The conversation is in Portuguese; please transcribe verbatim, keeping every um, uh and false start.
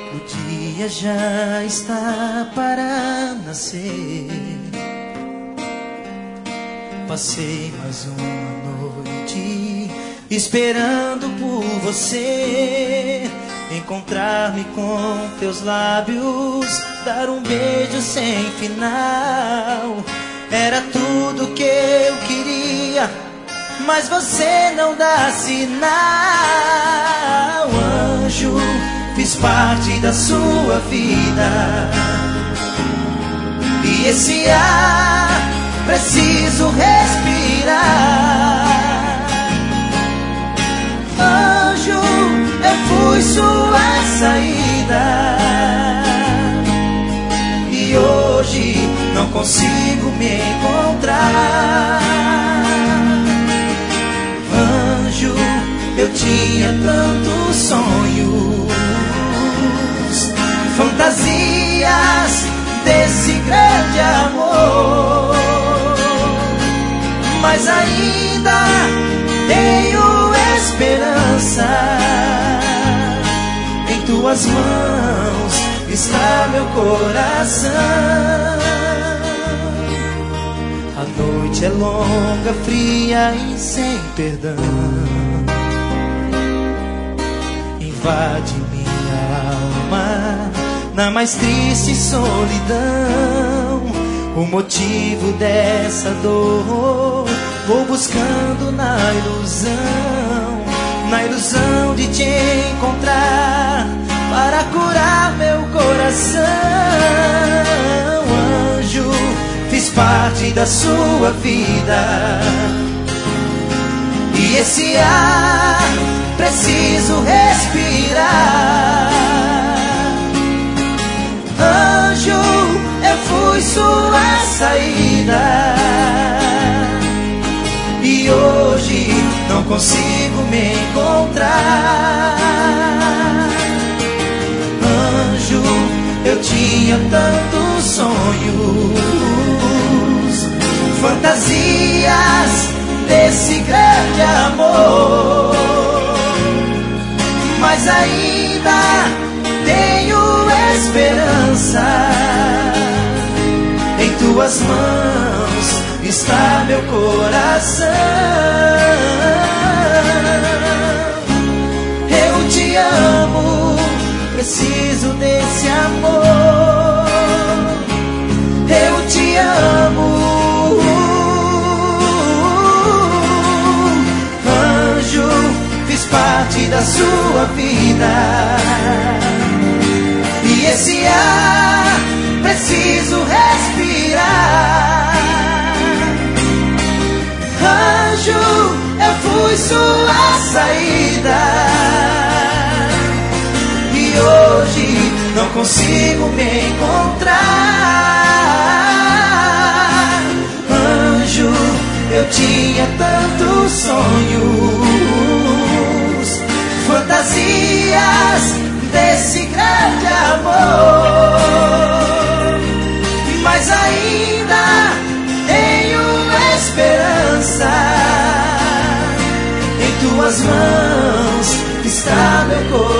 O dia já está para nascer. Passei mais uma noite esperando por você, encontrar-me com teus lábios, dar um beijo sem final. Era tudo que eu queria, mas você não dá sinal. Anjo, fiz parte da sua vida, e esse ar preciso respirar. Anjo, eu fui sua saída, e hoje não consigo me encontrar. Anjo, eu tinha tantos sonhos, fantasias desse grande amor, mas ainda tenho esperança. Em tuas mãos está meu coração. A noite é longa, fria e sem perdão, invade minha alma na mais triste solidão. O motivo dessa dor vou buscando na ilusão, na ilusão de te encontrar para curar meu coração. Anjo, fiz parte da sua vida, e esse ar preciso respirar. Anjo, eu fui sua saída, e hoje não consigo me encontrar. Anjo, eu tinha tantos sonhos, fantasias desse grande amor, mas ainda tenho esperança. Em tuas mãos está meu coração. Eu te amo, preciso desse amor. Eu te amo. Anjo, fiz parte da sua vida, e esse ar preciso respirar. Anjo, eu fui sua saída, e hoje não consigo me encontrar. Anjo, eu tinha tantos sonhos, fantasias desse grande amor, mas ainda tenho esperança. Em tuas mãos está meu coração.